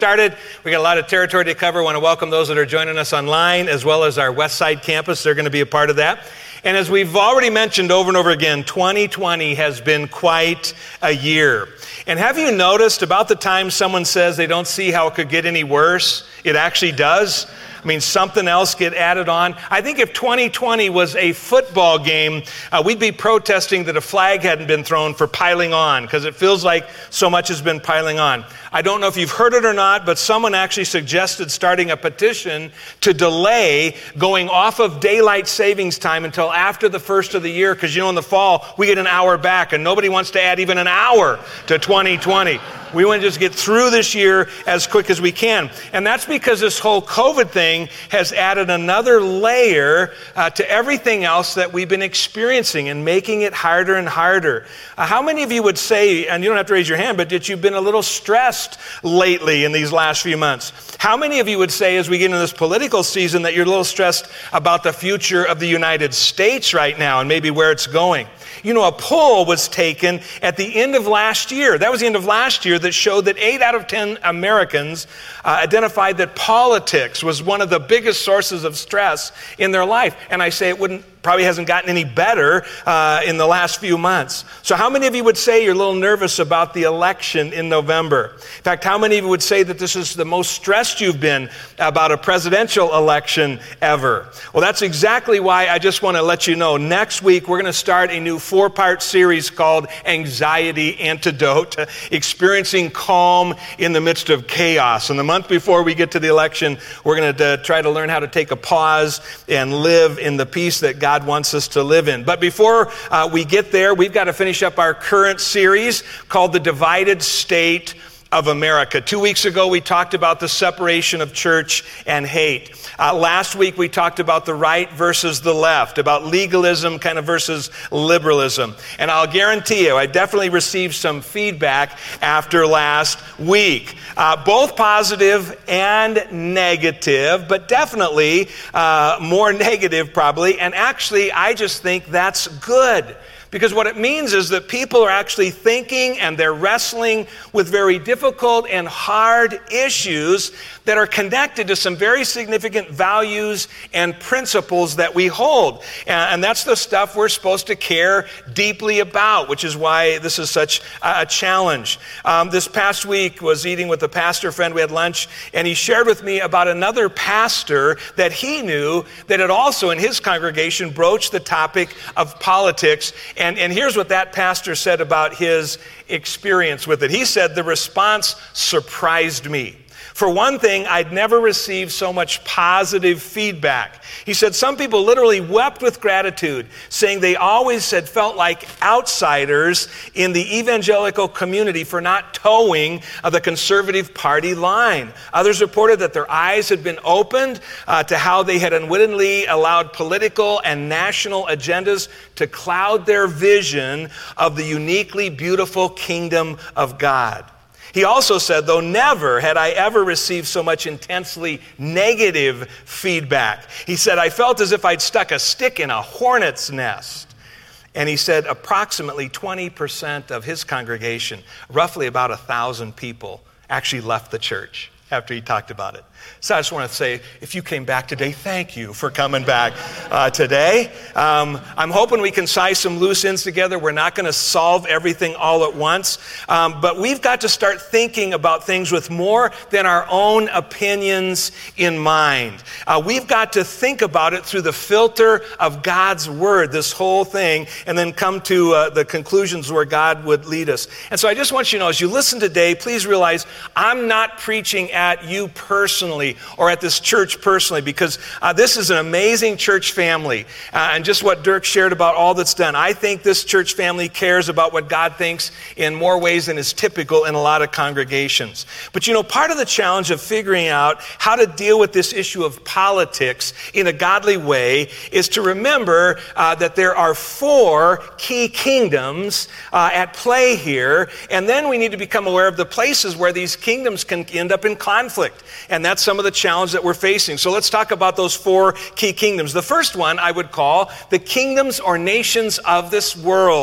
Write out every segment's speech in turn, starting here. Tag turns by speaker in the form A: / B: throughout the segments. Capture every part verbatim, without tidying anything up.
A: Started. We got a lot of territory to cover. I want to welcome those that are joining us online, as well as our West Side campus. They're going to be a part of that. And as we've already mentioned over and over again, twenty twenty has been quite a year. And have you noticed about the time someone says they don't see how it could get any worse, it actually does? I mean, something else get added on. I think if twenty twenty was a football game, uh, we'd be protesting that a flag hadn't been thrown for piling on, because it feels like so much has been piling on. I don't know if you've heard it or not, but someone actually suggested starting a petition to delay going off of daylight savings time until after the first of the year, because you know in the fall we get an hour back, and nobody wants to add even an hour to twenty twenty. We want to just get through this year as quick as we can. And that's because this whole COVID thing has added another layer uh, to everything else that we've been experiencing and making it harder and harder. Uh, how many of you would say, and you don't have to raise your hand, but that you've been a little stressed lately in these last few months? How many of you would say, as we get into this political season, that you're a little stressed about the future of the United States right now and maybe where it's going? You know, a poll was taken at the end of last year. That was the end of last year that showed that eight out of ten Americans uh, identified that politics was one of the biggest sources of stress in their life. And I say it wouldn't probably hasn't gotten any better uh, in the last few months. So how many of you would say you're a little nervous about the election in November? In fact, how many of you would say that this is the most stressed you've been about a presidential election ever? Well, that's exactly why I just want to let you know. Next week, we're going to start a new four-part series called Anxiety Antidote, Experiencing Calm in the Midst of Chaos. And the month before we get to the election, we're going to uh, try to learn how to take a pause and live in the peace that God God wants us to live in. But before uh, we get there, we've got to finish up our current series called The Divided State of America. Two weeks ago, we talked about the separation of church and hate. Uh, last week, we talked about the right versus the left, about legalism kind of versus liberalism. And I'll guarantee you, I definitely received some feedback after last week, uh, both positive and negative, but definitely uh, more negative probably. And actually, I just think that's good. Because what it means is that people are actually thinking and they're wrestling with very difficult and hard issues that are connected to some very significant values and principles that we hold. And that's the stuff we're supposed to care deeply about, which is why this is such a challenge. Um, this past week was eating with a pastor friend. We had lunch, and he shared with me about another pastor that he knew that had also in his congregation broached the topic of politics. And, and here's what that pastor said about his experience with it. He said, the response surprised me. For one thing, I'd never received so much positive feedback. He said some people literally wept with gratitude, saying they always had felt like outsiders in the evangelical community for not towing uh, the conservative party line. Others reported that their eyes had been opened uh, to how they had unwittingly allowed political and national agendas to cloud their vision of the uniquely beautiful kingdom of God. He also said, though never had I ever received so much intensely negative feedback. He said, I felt as if I'd stuck a stick in a hornet's nest. And he said approximately twenty percent of his congregation, roughly about a thousand people, actually left the church after he talked about it. So I just want to say, if you came back today, thank you for coming back uh, today. Um, I'm hoping we can tie some loose ends together. We're not going to solve everything all at once, um, but we've got to start thinking about things with more than our own opinions in mind. Uh, we've got to think about it through the filter of God's word, this whole thing, and then come to uh, the conclusions where God would lead us. And so I just want you to know, as you listen today, please realize I'm not preaching at you personally or at this church personally, because uh, this is an amazing church family. Uh, and just what Dirk shared about all that's done, I think this church family cares about what God thinks in more ways than is typical in a lot of congregations. But you know, part of the challenge of figuring out how to deal with this issue of politics in a godly way is to remember uh, that there are four key kingdoms uh, at play here, and then we need to become aware of the places where these kingdoms can end up in conflict. And that's some of the challenge that we're facing. So let's talk about those four key kingdoms. The first one I would call the kingdoms or nations of this world.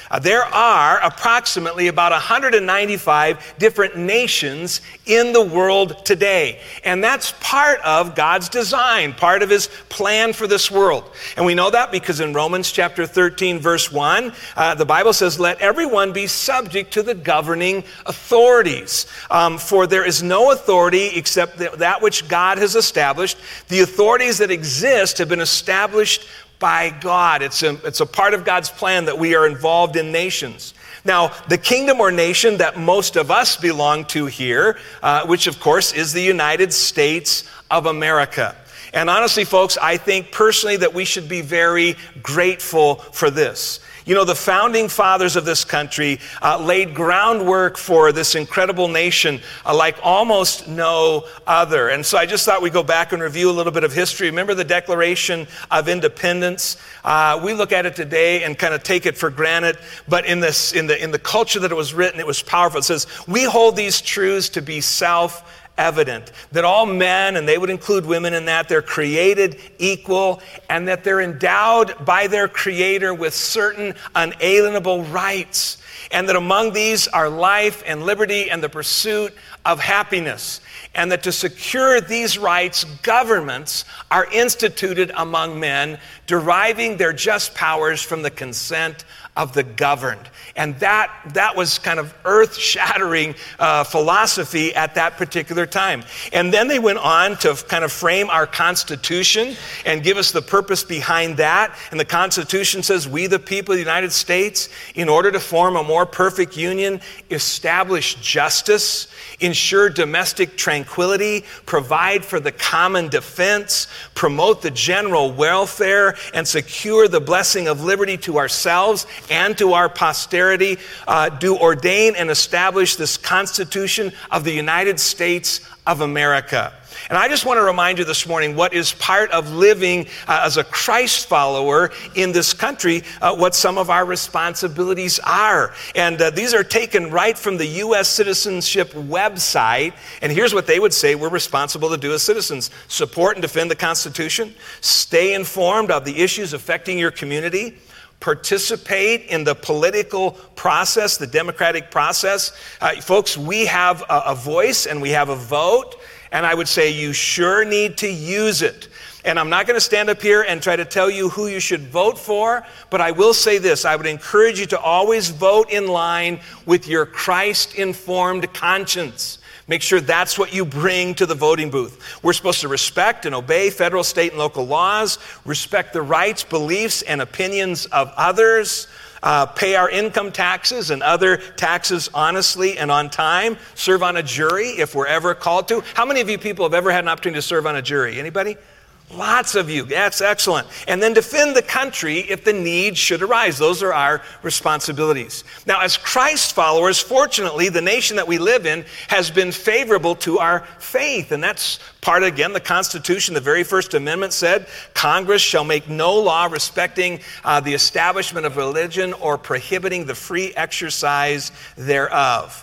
A: Uh, there are approximately about one hundred ninety-five different nations in the world today. And that's part of God's design, part of his plan for this world. And we know that because in Romans chapter thirteen, verse one, uh, the Bible says, let everyone be subject to the governing authorities. Um, for there is no authority except that which God has established. The authorities that exist have been established by God. It's a, it's a part of God's plan that we are involved in nations. Now, the kingdom or nation that most of us belong to here, uh, which of course is the United States of America. And honestly, folks, I think personally that we should be very grateful for this. You know, the founding fathers of this country uh, laid groundwork for this incredible nation uh, like almost no other. And so I just thought we'd go back and review a little bit of history. Remember the Declaration of Independence? Uh, we look at it today and kind of take it for granted. But in this, in the in the culture that it was written, it was powerful. It says, we hold these truths to be self evident, that all men, and they would include women in that, they're created equal, and that they're endowed by their Creator with certain unalienable rights, and that among these are life and liberty and the pursuit of happiness, and that to secure these rights, governments are instituted among men, deriving their just powers from the consent of the governed. And that that was kind of earth-shattering uh, philosophy at that particular time. And then they went on to kind of frame our Constitution and give us the purpose behind that. And the Constitution says, we the people of the United States, in order to form a more perfect union, establish justice, ensure domestic tranquility, provide for the common defense, promote the general welfare, and secure the blessing of liberty to ourselves and to our posterity, uh, do ordain and establish this Constitution of the United States of America. And I just want to remind you this morning what is part of living uh, as a Christ follower in this country, uh, what some of our responsibilities are. And uh, these are taken right from the U S citizenship website. And here's what they would say we're responsible to do as citizens: support and defend the Constitution, stay informed of the issues affecting your community, participate in the political process, the democratic process. Uh, folks, we have a, a voice and we have a vote, and I would say you sure need to use it. And I'm not going to stand up here and try to tell you who you should vote for, but I will say this: I would encourage you to always vote in line with your Christ-informed conscience. Make sure that's what you bring to the voting booth. We're supposed to respect and obey federal, state, and local laws, respect the rights, beliefs, and opinions of others, uh, pay our income taxes and other taxes honestly and on time, serve on a jury if we're ever called to. How many of you people have ever had an opportunity to serve on a jury? Anybody? Lots of you. That's excellent. And then defend the country if the need should arise. Those are our responsibilities. Now, as Christ followers, fortunately, the nation that we live in has been favorable to our faith. And that's part, again, the Constitution. The very first amendment said, Congress shall make no law respecting uh, the establishment of religion or prohibiting the free exercise thereof.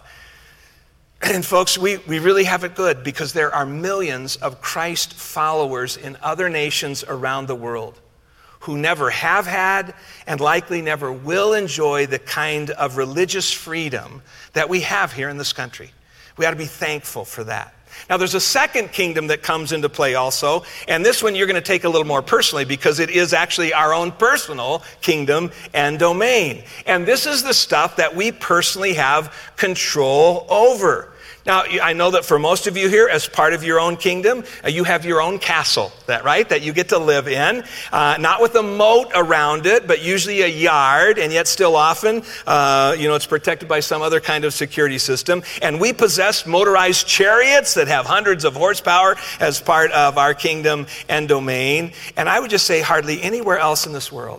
A: And folks, we, we really have it good because there are millions of Christ followers in other nations around the world who never have had and likely never will enjoy the kind of religious freedom that we have here in this country. We ought to be thankful for that. Now, there's a second kingdom that comes into play also, and this one you're going to take a little more personally because it is actually our own personal kingdom and domain. And this is the stuff that we personally have control over. Now, I know that for most of you here, as part of your own kingdom, uh, you have your own castle, that right, that you get to live in, uh, not with a moat around it, but usually a yard, and yet still often, uh, you know, it's protected by some other kind of security system. And we possess motorized chariots that have hundreds of horsepower as part of our kingdom and domain. And I would just say hardly anywhere else in this world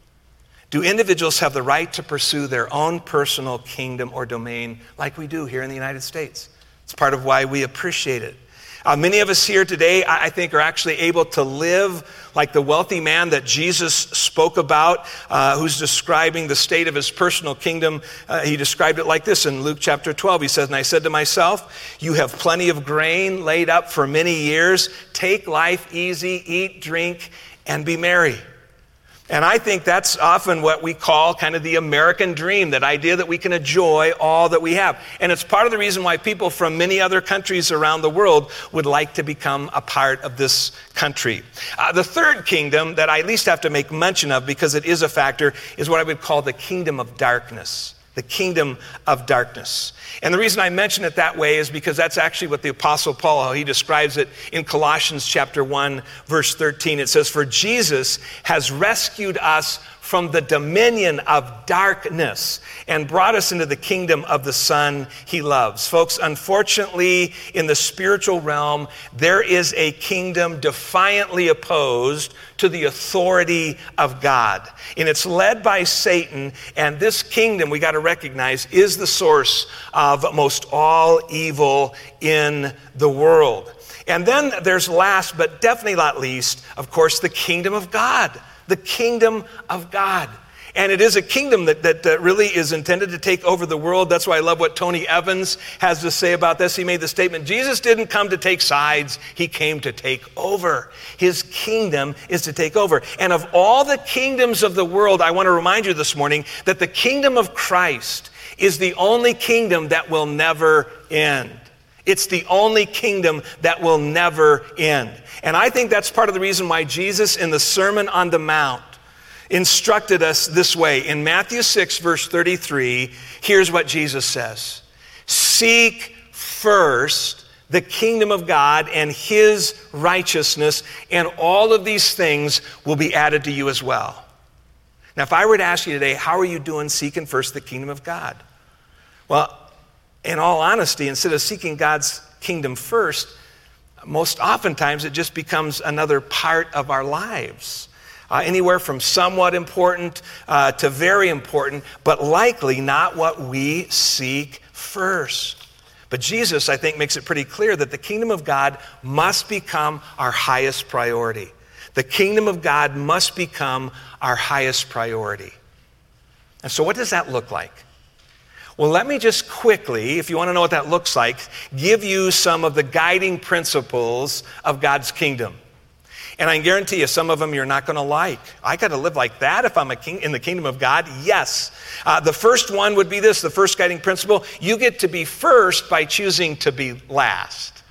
A: do individuals have the right to pursue their own personal kingdom or domain like we do here in the United States. It's part of why we appreciate it. Uh, many of us here today, I think, are actually able to live like the wealthy man that Jesus spoke about, uh, who's describing the state of his personal kingdom. Uh, he described it like this in Luke chapter twelve. He says, "And I said to myself, you have plenty of grain laid up for many years. Take life easy, eat, drink, and be merry." And I think that's often what we call kind of the American dream, that idea that we can enjoy all that we have. And it's part of the reason why people from many other countries around the world would like to become a part of this country. Uh, the third kingdom that I at least have to make mention of, because it is a factor, is what I would call the kingdom of darkness. The kingdom of darkness. And the reason I mention it that way is because that's actually what the Apostle Paul, how he describes it in Colossians chapter one, verse thirteen. It says, "For Jesus has rescued us from the dominion of darkness and brought us into the kingdom of the Son he loves." Folks, unfortunately, in the spiritual realm, there is a kingdom defiantly opposed to the authority of God. And it's led by Satan, and this kingdom, we got to recognize, is the source of most all evil in the world. And then there's last, but definitely not least, of course, the kingdom of God. The kingdom of God. And it is a kingdom that, that uh, really is intended to take over the world. That's why I love what Tony Evans has to say about this. He made the statement, Jesus didn't come to take sides, he came to take over. His kingdom is to take over. And of all the kingdoms of the world, I want to remind you this morning that the kingdom of Christ is the only kingdom that will never end. It's the only kingdom that will never end. And I think that's part of the reason why Jesus in the Sermon on the Mount instructed us this way. In Matthew six, verse thirty-three, here's what Jesus says. "Seek first the kingdom of God and his righteousness, and all of these things will be added to you as well." Now, if I were to ask you today, how are you doing seeking first the kingdom of God? Well, in all honesty, instead of seeking God's kingdom first, most oftentimes it just becomes another part of our lives. Uh, anywhere from somewhat important uh, to very important, but likely not what we seek first. But Jesus, I think, makes it pretty clear that the kingdom of God must become our highest priority. The kingdom of God must become our highest priority. And so what does that look like? Well, let me just quickly, if you want to know what that looks like, give you some of the guiding principles of God's kingdom. And I guarantee you, some of them you're not going to like. I got to live like that if I'm a king in the kingdom of God? Yes. Uh, the first one would be this, the first guiding principle. You get to be first by choosing to be last.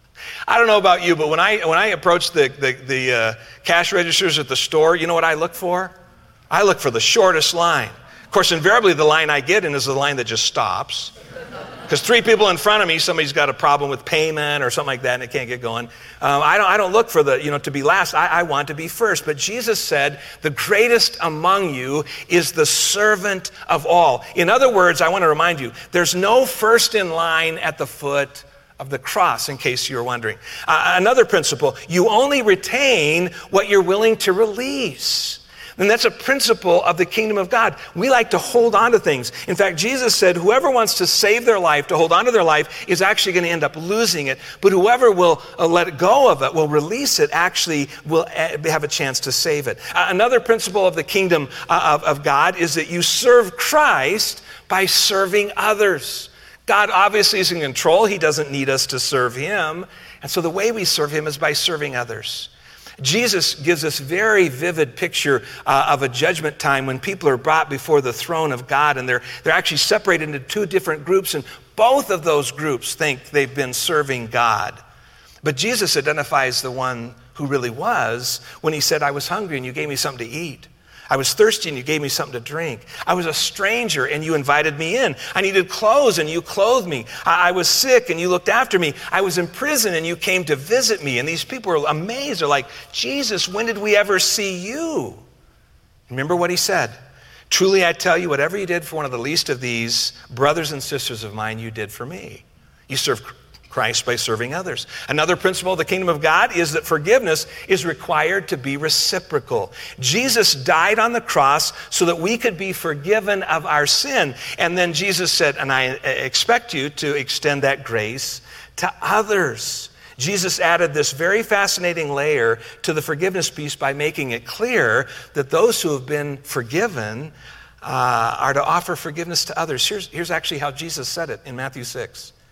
A: I don't know about you, but when I when I approach the, the, the uh, cash registers at the store, you know what I look for? I look for the shortest line. Of course, invariably the line I get in is the line that just stops. Because three people in front of me, somebody's got a problem with payment or something like that and it can't get going. Um, I don't I don't look for the, you know, to be last. I, I want to be first. But Jesus said, the greatest among you is the servant of all. In other words, I want to remind you, there's no first in line at the foot of the cross, in case you're wondering. Uh, another principle, you only retain what you're willing to release. And that's a principle of the kingdom of God. We like to hold on to things. In fact, Jesus said, whoever wants to save their life, to hold on to their life, is actually going to end up losing it. But whoever will uh, let go of it, will release it, actually will uh, have a chance to save it. Uh, another principle of the kingdom uh, of, of God is that you serve Christ by serving others. God obviously is in control. He doesn't need us to serve him. And so the way we serve him is by serving others. Jesus gives this very vivid picture uh, of a judgment time when people are brought before the throne of God, and they're they're actually separated into two different groups, and both of those groups think they've been serving God. But Jesus identifies the one who really was when he said, I was hungry and you gave me something to eat. I was thirsty and you gave me something to drink. I was a stranger and you invited me in. I needed clothes and you clothed me. I, I was sick and you looked after me. I was in prison and you came to visit me. And these people are amazed. They're like, Jesus, when did we ever see you? Remember what he said? Truly I tell you, whatever you did for one of the least of these brothers and sisters of mine, you did for me. You served Christ by serving others. Another principle of the kingdom of God is that forgiveness is required to be reciprocal. Jesus died on the cross so that we could be forgiven of our sin. And then Jesus said, and I expect you to extend that grace to others. Jesus added this very fascinating layer to the forgiveness piece by making it clear that those who have been forgiven uh, are to offer forgiveness to others. Here's, here's actually how Jesus said it in Matthew six.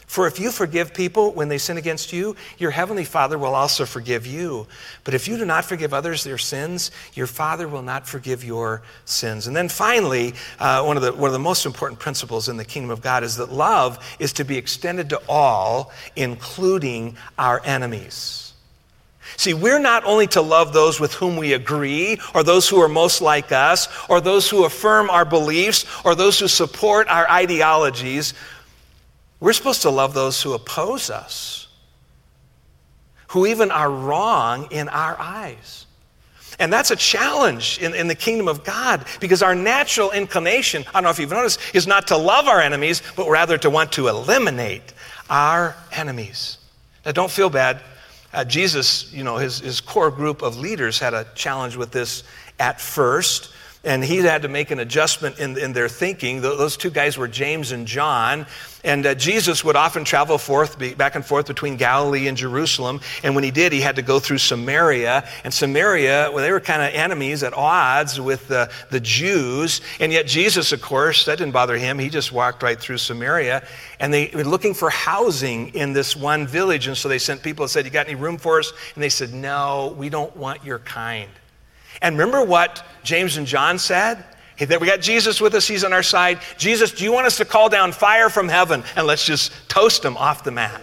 A: For if you forgive people when they sin against you, your heavenly Father will also forgive you. But if you do not forgive others their sins, your Father will not forgive your sins. And then finally, uh, one of the one of the most important principles in the kingdom of God is that love is to be extended to all, including our enemies. See, we're not only to love those with whom we agree, or those who are most like us, or those who affirm our beliefs, or those who support our ideologies. We're supposed to love those who oppose us, who even are wrong in our eyes. And that's a challenge in, in the kingdom of God, because our natural inclination, I don't know if you've noticed, is not to love our enemies, but rather to want to eliminate our enemies. Now, don't feel bad. Uh, Jesus, you know, his, his core group of leaders had a challenge with this at first. And he had to make an adjustment in, in their thinking. Those two guys were James and John. And uh, Jesus would often travel forth, be, back and forth between Galilee and Jerusalem. And when he did, he had to go through Samaria. And Samaria, well, they were kind of enemies at odds with the, the Jews. And yet Jesus, of course, that didn't bother him. He just walked right through Samaria. And they were looking for housing in this one village. And so they sent people and said, you got any room for us? And they said, no, we don't want your kind. And remember what James and John said? Hey, we got Jesus with us. He's on our side. Jesus, do you want us to call down fire from heaven? And let's just toast him off the mat.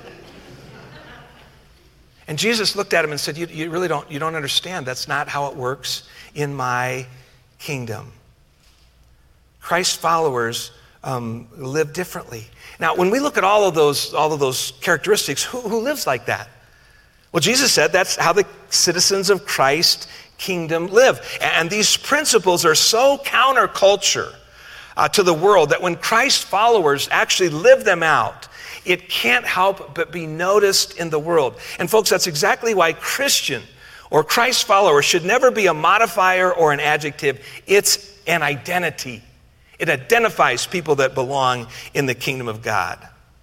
A: And Jesus looked at him and said, you, you really don't, you don't understand. That's not how it works in my kingdom. Christ's followers um, live differently. Now, when we look at all of those, all of those characteristics, who, who lives like that? Well, Jesus said that's how the citizens of Christ kingdom live. And these principles are so counterculture uh, to the world that when Christ followers actually live them out, it can't help but be noticed in the world. And folks, that's exactly why Christian or Christ follower should never be a modifier or an adjective. It's an identity. It identifies people that belong in the kingdom of God.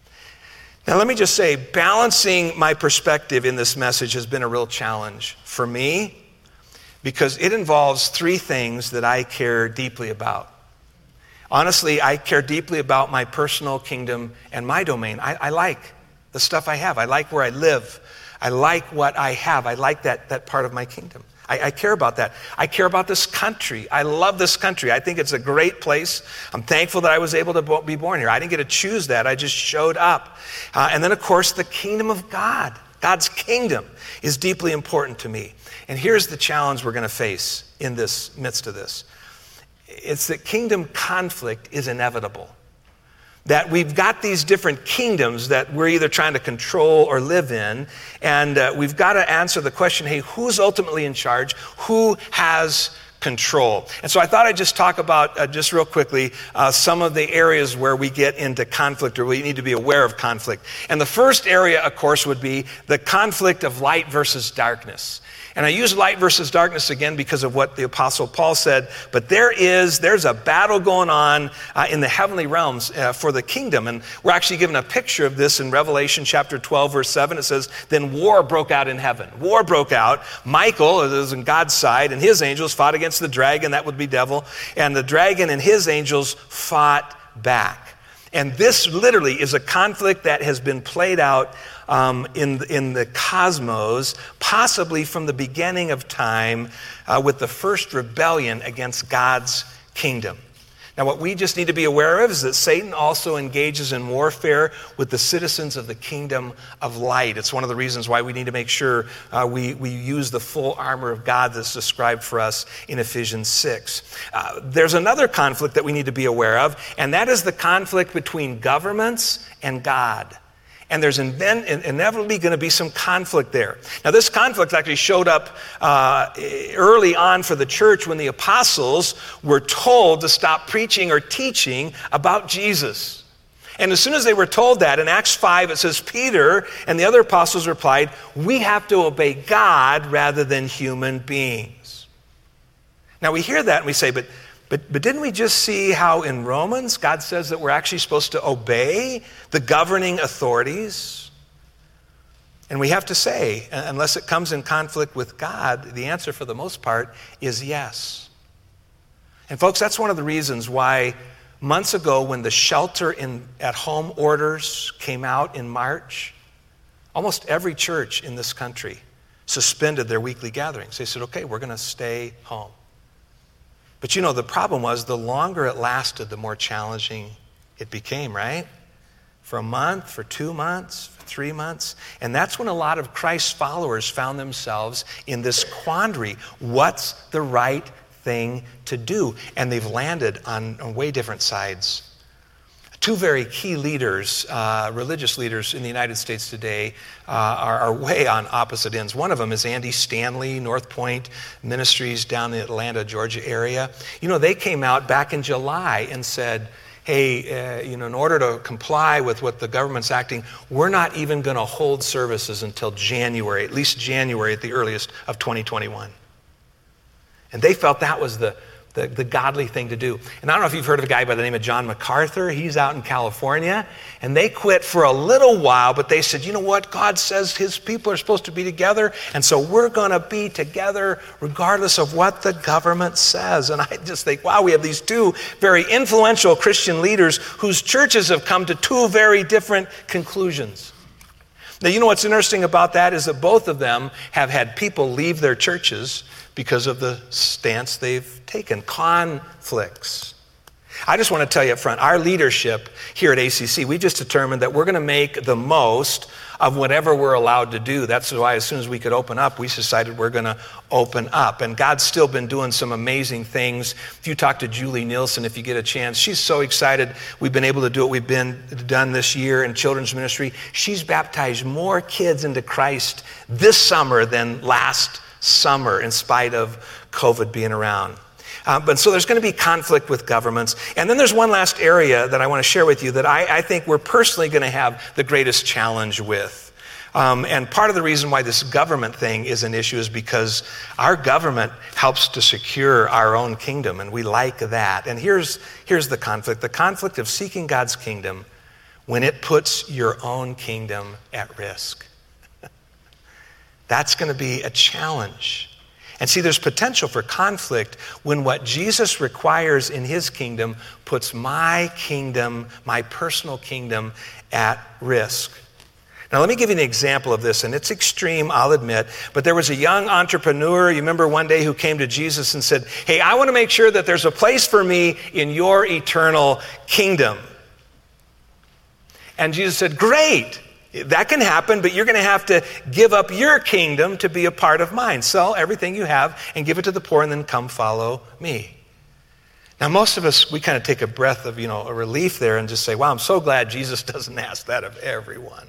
A: Now, let me just say, balancing my perspective in this message has been a real challenge for me, because it involves three things that I care deeply about. Honestly, I care deeply about my personal kingdom and my domain. I, I like the stuff I have. I like where I live. I like what I have. I like that, that part of my kingdom. I, I care about that. I care about this country. I love this country. I think it's a great place. I'm thankful that I was able to bo- be born here. I didn't get to choose that. I just showed up. Uh, and then, of course, the kingdom of God. God's kingdom is deeply important to me. And here's the challenge we're going to face in this midst of this. It's that kingdom conflict is inevitable. That we've got these different kingdoms that we're either trying to control or live in, and uh, we've got to answer the question, hey, who's ultimately in charge? Who has control? And so I thought I'd just talk about, uh, just real quickly, uh, some of the areas where we get into conflict, or we need to be aware of conflict. And the first area, of course, would be the conflict of light versus darkness. And I use light versus darkness again because of what the Apostle Paul said, but there is, there's a battle going on uh, in the heavenly realms uh, for the kingdom. And we're actually given a picture of this in Revelation chapter twelve, verse seven. It says, then war broke out in heaven. War broke out. Michael, who is on God's side, and his angels fought against the dragon, that would be devil, and the dragon and his angels fought back. And this literally is a conflict that has been played out um, in, in the cosmos, possibly from the beginning of time, uh, with the first rebellion against God's kingdom. Now, what we just need to be aware of is that Satan also engages in warfare with the citizens of the kingdom of light. It's one of the reasons why we need to make sure uh, we, we use the full armor of God that's described for us in Ephesians six. Uh, there's another conflict that we need to be aware of, and that is the conflict between governments and God. And there's inevitably going to be some conflict there. Now, this conflict actually showed up uh, early on for the church when the apostles were told to stop preaching or teaching about Jesus. And as soon as they were told that, in Acts five, it says, Peter and the other apostles replied, we have to obey God rather than human beings. Now, we hear that and we say, but But, but didn't we just see how in Romans, God says that we're actually supposed to obey the governing authorities? And we have to say, unless it comes in conflict with God, the answer for the most part is yes. And folks, that's one of the reasons why months ago when the shelter in, at home orders came out in March, almost every church in this country suspended their weekly gatherings. They said, okay, we're going to stay home. But you know, the problem was the longer it lasted, the more challenging it became, right? For a month, for two months, for three months. And that's when a lot of Christ's followers found themselves in this quandary. What's the right thing to do? And they've landed on, on way different sides. Two very key leaders, uh, religious leaders in the United States today uh, are, are way on opposite ends. One of them is Andy Stanley, North Point Ministries down in the Atlanta, Georgia area. You know, they came out back in July and said, hey, uh, you know, in order to comply with what the government's acting, we're not even going to hold services until January, at least January at the earliest of twenty twenty-one. And they felt that was the The, the godly thing to do. And I don't know if you've heard of a guy by the name of John MacArthur. He's out in California. And they quit for a little while, but they said, you know what? God says his people are supposed to be together. And so we're going to be together regardless of what the government says. And I just think, wow, we have these two very influential Christian leaders whose churches have come to two very different conclusions. Now, you know what's interesting about that is that both of them have had people leave their churches because of the stance they've taken, conflicts. I just want to tell you up front, our leadership here at A C C, we just determined that we're going to make the most of whatever we're allowed to do. That's why as soon as we could open up, we decided we're going to open up. And God's still been doing some amazing things. If you talk to Julie Nielsen, if you get a chance, she's so excited we've been able to do what we've been done this year in children's ministry. She's baptized more kids into Christ this summer than last summer in spite of COVID being around. Uh, but so there's going to be conflict with governments. And then there's one last area that I want to share with you that I, I think we're personally going to have the greatest challenge with. Um, and part of the reason why this government thing is an issue is because our government helps to secure our own kingdom, and we like that. And here's, here's the conflict. The conflict of seeking God's kingdom when it puts your own kingdom at risk. That's going to be a challenge. And see, there's potential for conflict when what Jesus requires in his kingdom puts my kingdom, my personal kingdom, at risk. Now, let me give you an example of this, and it's extreme, I'll admit, but there was a young entrepreneur, you remember one day, who came to Jesus and said, hey, I want to make sure that there's a place for me in your eternal kingdom. And Jesus said, great. That can happen, but you're going to have to give up your kingdom to be a part of mine. Sell everything you have and give it to the poor and then come follow me. Now, most of us, we kind of take a breath of, you know, a relief there and just say, wow, I'm so glad Jesus doesn't ask that of everyone.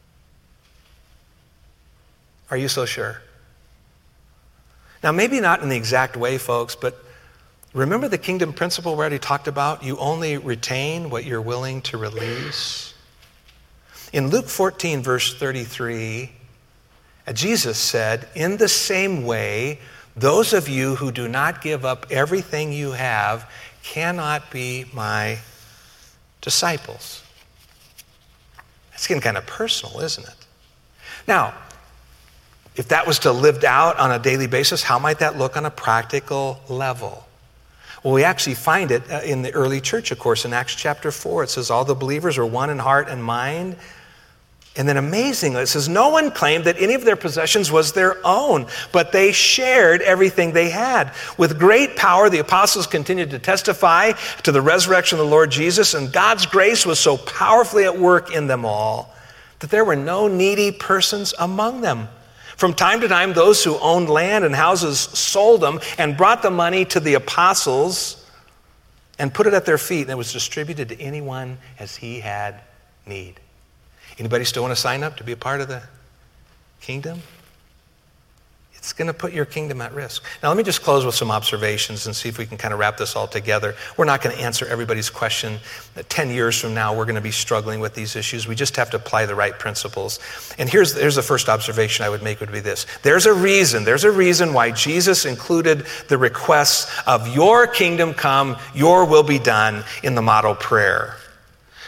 A: Are you so sure? Now, maybe not in the exact way, folks, but remember the kingdom principle we already talked about? You only retain what you're willing to release. In Luke fourteen, verse thirty-three, Jesus said, in the same way, those of you who do not give up everything you have cannot be my disciples. That's getting kind of personal, isn't it? Now, if that was to lived out on a daily basis, how might that look on a practical level? Well, we actually find it in the early church, of course, in Acts chapter four. It says all the believers are one in heart and mind. And then amazingly, it says no one claimed that any of their possessions was their own, but they shared everything they had. With great power, the apostles continued to testify to the resurrection of the Lord Jesus, and God's grace was so powerfully at work in them all that there were no needy persons among them. From time to time, those who owned land and houses sold them and brought the money to the apostles and put it at their feet, and it was distributed to anyone as he had need. Anybody still want to sign up to be a part of the kingdom? It's going to put your kingdom at risk. Now, let me just close with some observations and see if we can kind of wrap this all together. We're not going to answer everybody's question. Ten years from now, we're going to be struggling with these issues. We just have to apply the right principles. And here's, here's the first observation I would make would be this. There's a reason, there's a reason why Jesus included the requests of your kingdom come, your will be done in the model prayer.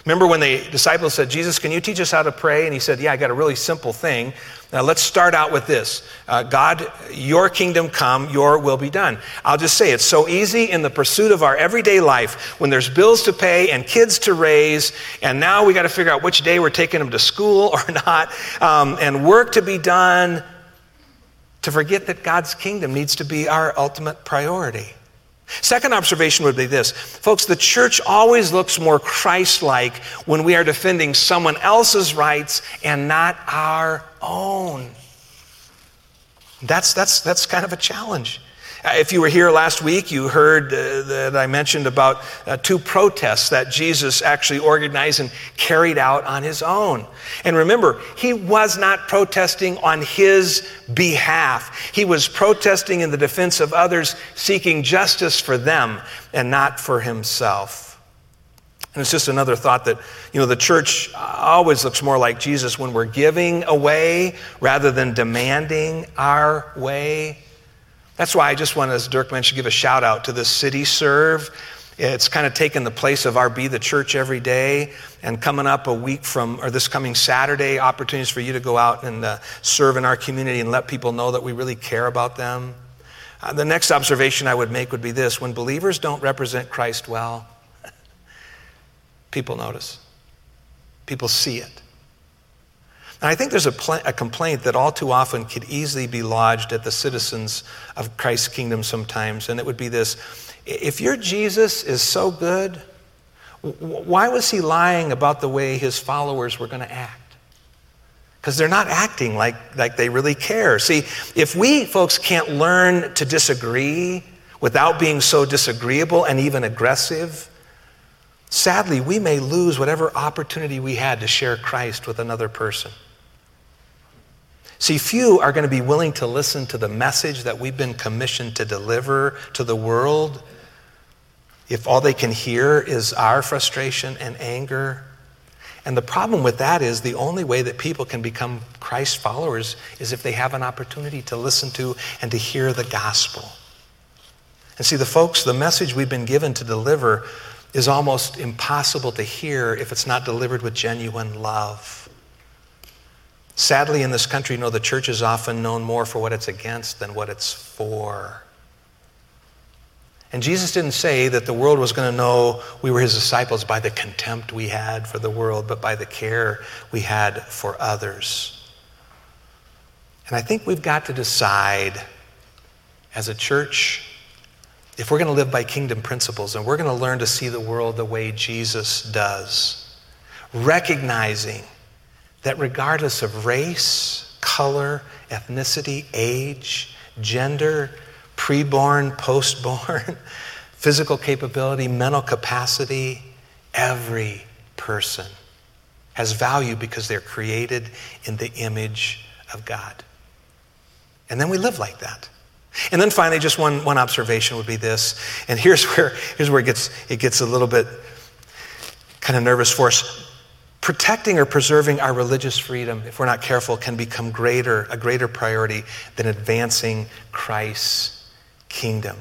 A: Remember when the disciples said, Jesus, can you teach us how to pray? And he said, yeah, I got a really simple thing. Now let's start out with this. Uh, God, your kingdom come, your will be done. I'll just say it's so easy in the pursuit of our everyday life when there's bills to pay and kids to raise, and now we got to figure out which day we're taking them to school or not, um, and work to be done, to forget that God's kingdom needs to be our ultimate priority. Second observation would be this. Folks, the church always looks more Christ-like when we are defending someone else's rights and not our own. That's, that's, that's kind of a challenge. If you were here last week, you heard uh, that I mentioned about uh, two protests that Jesus actually organized and carried out on his own. And remember, he was not protesting on his behalf. He was protesting in the defense of others, seeking justice for them and not for himself. And it's just another thought that, you know, the church always looks more like Jesus when we're giving away rather than demanding our way. That's why I just want, as Dirk mentioned, give a shout out to this City Serve. It's kind of taken the place of our Be the Church every day. And coming up a week from, or this coming Saturday, opportunities for you to go out and uh, serve in our community and let people know that we really care about them. Uh, the next observation I would make would be this. When believers don't represent Christ well, people notice. People see it. And I think there's a, pl- a complaint that all too often could easily be lodged at the citizens of Christ's kingdom sometimes, and it would be this. If your Jesus is so good, w- why was he lying about the way his followers were going to act? Because they're not acting like, like they really care. See, if we, folks, can't learn to disagree without being so disagreeable and even aggressive, sadly, we may lose whatever opportunity we had to share Christ with another person. See, few are going to be willing to listen to the message that we've been commissioned to deliver to the world if all they can hear is our frustration and anger. And the problem with that is the only way that people can become Christ followers is if they have an opportunity to listen to and to hear the gospel. And see, the folks, the message we've been given to deliver is almost impossible to hear if it's not delivered with genuine love. Sadly, in this country, you know, the church is often known more for what it's against than what it's for. And Jesus didn't say that the world was going to know we were his disciples by the contempt we had for the world, but by the care we had for others. And I think we've got to decide as a church, if we're going to live by kingdom principles and we're going to learn to see the world the way Jesus does, recognizing that regardless of race, color, ethnicity, age, gender, pre-born, post-born, physical capability, mental capacity, every person has value because they're created in the image of God. And then we live like that. And then finally, just one, one observation would be this, and here's where, here's where it gets, it gets a little bit kind of nervous for us. Protecting or preserving our religious freedom, if we're not careful, can become greater, a greater priority than advancing Christ's kingdom.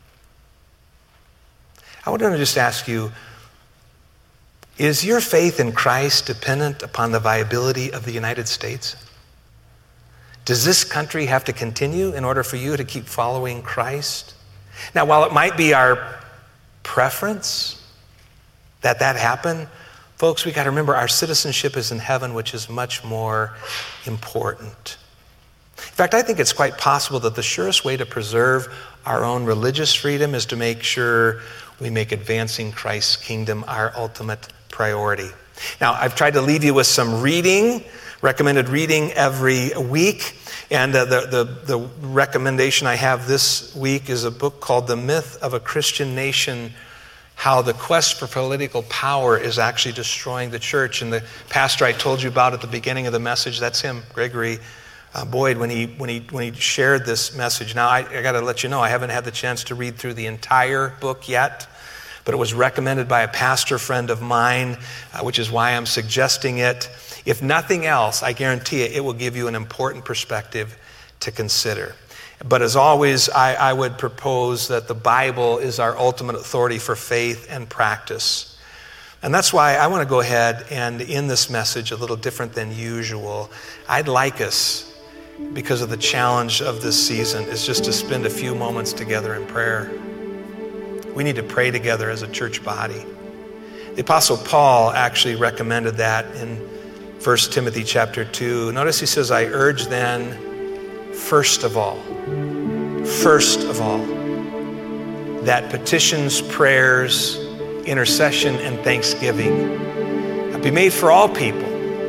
A: I want to just ask you, is your faith in Christ dependent upon the viability of the United States? Does this country have to continue in order for you to keep following Christ? Now, while it might be our preference that that happen, folks, we got to remember our citizenship is in heaven, which is much more important. In fact, I think it's quite possible that the surest way to preserve our own religious freedom is to make sure we make advancing Christ's kingdom our ultimate priority. Now, I've tried to leave you with some reading, recommended reading every week. And uh, the, the, the recommendation I have this week is a book called The Myth of a Christian Nation, How the Quest for Political Power is Actually Destroying the Church. And the pastor I told you about at the beginning of the message, that's him, Gregory uh, Boyd, when he, when, he, when he shared this message. Now, I, I got to let you know, I haven't had the chance to read through the entire book yet, but it was recommended by a pastor friend of mine, uh, which is why I'm suggesting it. If nothing else, I guarantee you, it will give you an important perspective to consider. But as always, I, I would propose that the Bible is our ultimate authority for faith and practice. And that's why I want to go ahead and in this message, a little different than usual, I'd like us, because of the challenge of this season, is just to spend a few moments together in prayer. We need to pray together as a church body. The Apostle Paul actually recommended that in First Timothy chapter two. Notice he says, I urge then, first of all, first of all, that petitions, prayers, intercession, and thanksgiving be made for all people,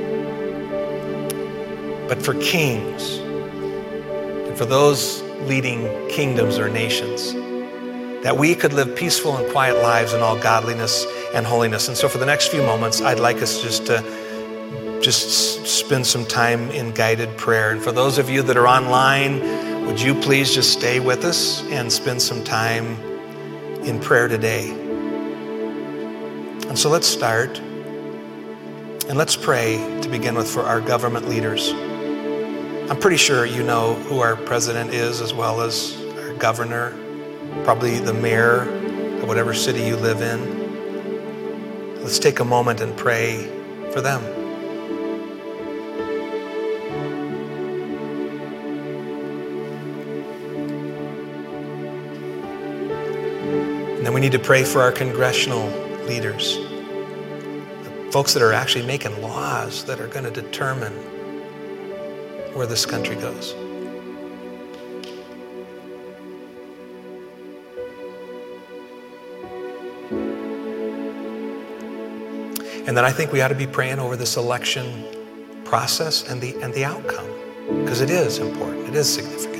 A: but for kings and for those leading kingdoms or nations, that we could live peaceful and quiet lives in all godliness and holiness. And so for the next few moments, I'd like us just to just spend some time in guided prayer. And for those of you that are online, would you please just stay with us and spend some time in prayer today? And so let's start. And let's pray to begin with for our government leaders. I'm pretty sure you know who our president is, as well as our governor, probably the mayor of whatever city you live in. Let's take a moment and pray for them. And then we need to pray for our congressional leaders, the folks that are actually making laws that are going to determine where this country goes. And then I think we ought to be praying over this election process and the and the outcome, because it is important, it is significant.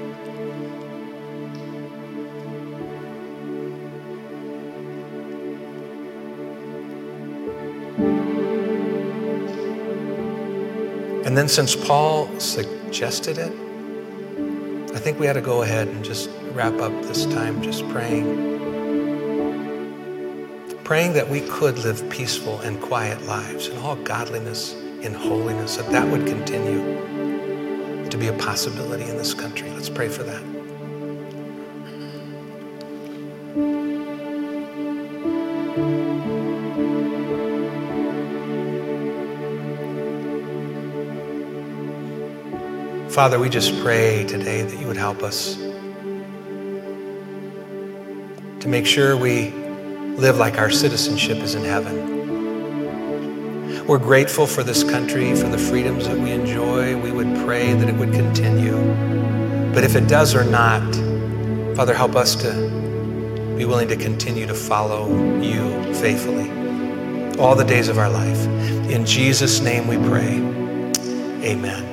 A: And then since Paul suggested it, I think we ought to go ahead and just wrap up this time just praying. Praying that we could live peaceful and quiet lives in all godliness, in holiness, that that would continue to be a possibility in this country. Let's pray for that. Father, we just pray today that you would help us to make sure we live like our citizenship is in heaven. We're grateful for this country, for the freedoms that we enjoy. We would pray that it would continue. But if it does or not, Father, help us to be willing to continue to follow you faithfully all the days of our life. In Jesus' name we pray. Amen.